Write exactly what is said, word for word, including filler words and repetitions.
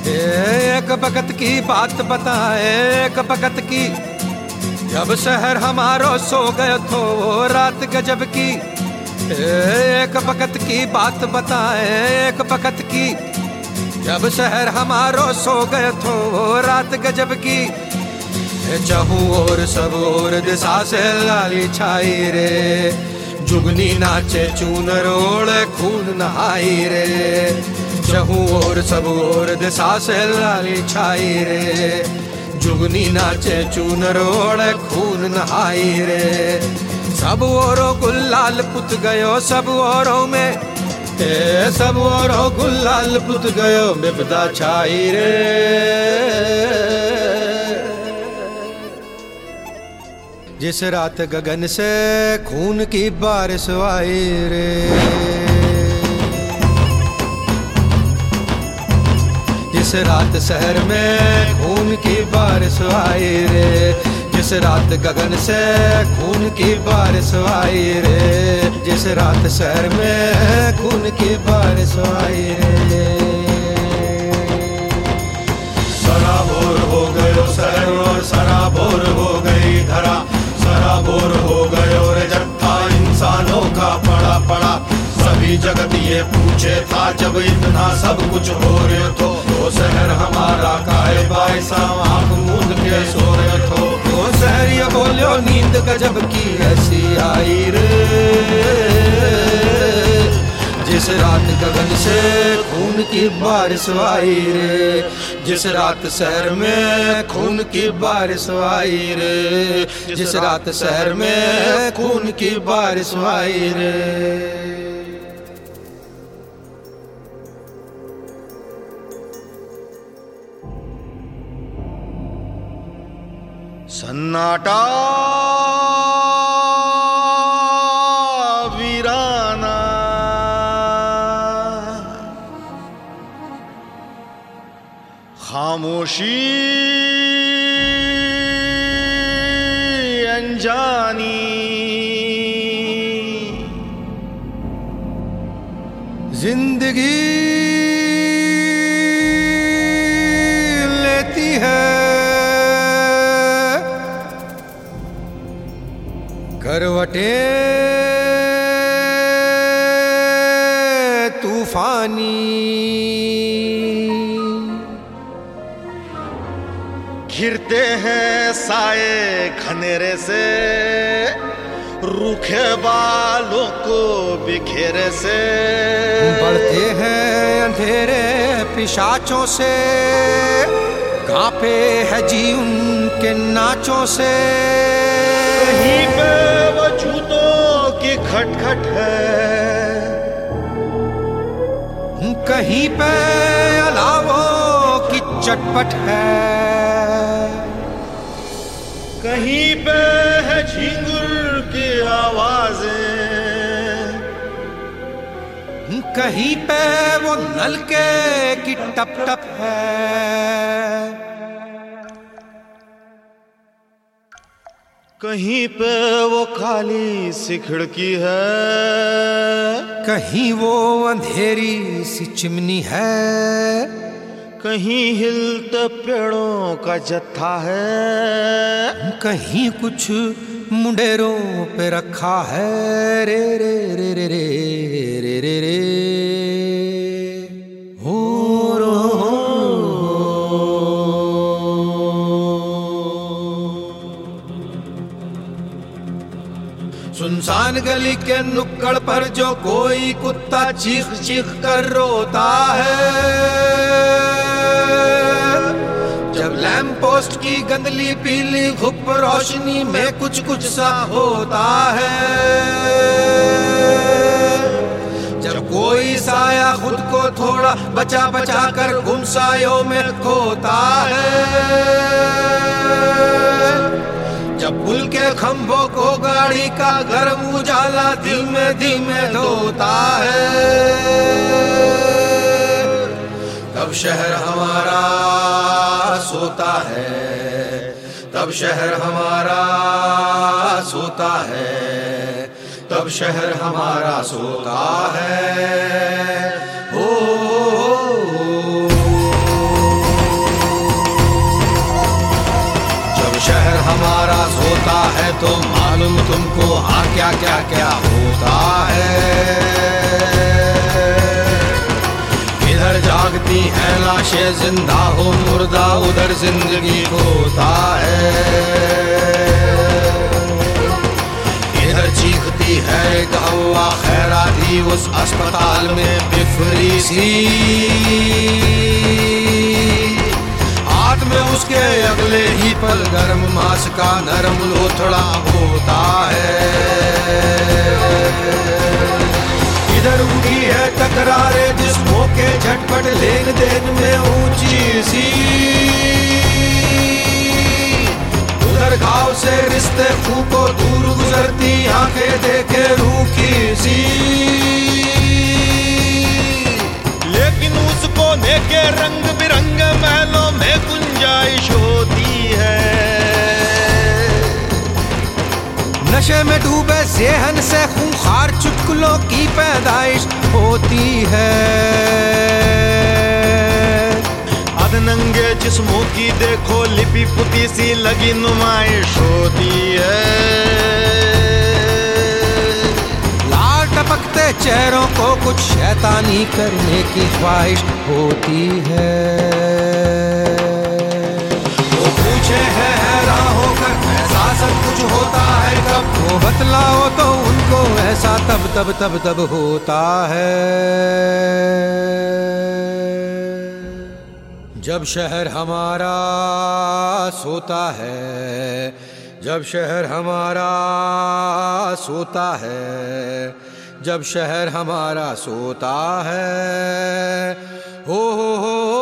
एक वक्त की बात बताए, एक वक्त की, जब शहर हमारो सो गयो थो वो रात गजब की। एक वक्त की बात बताए, एक वक्त की, जब शहर हमारो सो गयो थो वो रात गजब की। चहु और सब और दिशा से लाली छाई रे, जुगनी नाचे चूनर ओढ़े खून नहाई रे। चहु और सब और दिशा से लाली छाई रे, जुगनी नाचे चूनर ओढ़े खून नहाई रे। सब ओरों गुलाल पुत गयो सब ओरों में, ए सब ओरों गुलाल पुत गयो विपदा छाई रे। जिस रात गगन से खून की बारिश आई रे, जिस रात शहर में खून की बारिश आई रे, जिस रात गगन से खून की बारिश आई रे, जिस रात शहर में खून की बारिश आई रे। सराबोर हो गयो शहर और सराबोर हो गई धरा, सराबोर हो गयो रे जट्टा इंसानों का पड़ा पड़ा। सभी जगत ये पूछे था जब इतना सब कुछ हो रहे तो, वो शहर हमारा काहे बाईसा आँख मूंद के सो रहे थो। वो शहर ये बोलो नींद गजब की ऐसी आई रे, जिस रात गगन से खून की बारिश आई रे, जिस रात शहर में खून की बारिश आई रे, जिस रात शहर में खून की बारिश आई रे। सन्नाटा वीराना, खामोशी अनजानी, जिंदगी लेती है करवटे तूफानी। घिरते हैं साए घनेरे से, रूखे बालों को बिखेरे से। बढ़ते हैं अंधेरे पिशाचों से, कांपे है जी उनके नाचों से। कहीं पे वो जूतों की खटखट है, कहीं पे अलावों की चटपट है, कहीं पे है झिंगुर की आवाजें, कहीं पे वो नलके की टप टप है, कहीं पे वो काली सी खिड़की है, कहीं वो अंधेरी सी चिमनी है, कहीं हिलते पेड़ों का जत्था है, कहीं कुछ मुंडेरों पे रखा है रे रे रे रे रे रे रे रे हो रो। सुनसान गली के नुक्कड़ पर जो कोई कुत्ता चीख चीख कर रोता है, जब लैंप पोस्ट की गंदली पीली घुप रोशनी में कुछ कुछ सा होता है, जब कोई साया खुद को थोड़ा बचा बचा कर गुमसायों में खोता है, जब पुल के खंभों को गाड़ी का गर्म उजाला धीमे धीमे धोता है, तब शहर हमारा सोता है, तब शहर हमारा सोता है, तब शहर हमारा सोता है। ओ, ओ, ओ, ओ, ओ, ओ, ओ, ओ, ओ, ओ, ओ, ओ, ओ, होता है तो मालूम तुमको हाँ क्या क्या क्या होता है। इधर जागती है लाशें, जिंदा हो मुर्दा उधर जिंदगी खोता है। इधर चीखती है एक हवा खैरा थी उस अस्पताल में बिफरी सी, हाथ में उसके अगले ही पल गर्म मांस का नरम लोथड़ा होता है। इधर उठी है टकरारे जिस्मों के झटपट लेन देन में ऊंची सी, उधर घाव से रिश्ते फूको दूर गुजरती आंखें देखे रूखी सी, लेकिन उसको देखे रंग बिरंग महलों में गुंजाइश होती है। नशे में डूबे ज़हन से खूंखार चुटकुलों की पैदाइश होती है। अधनंगे जिस्मों की देखो लिपि पुती सी लगी नुमाइश होती है। लाल टपकते चेहरों को कुछ शैतानी करने की ख्वाहिश होती है। वो पूछे है हैरान होकर ऐसा सब कुछ होता है कब, वो बतलाओ तो उनको ऐसा तब तब तब तब होता है जब शहर हमारा सोता है, जब शहर हमारा सोता है, जब शहर हमारा सोता है। हो हो हो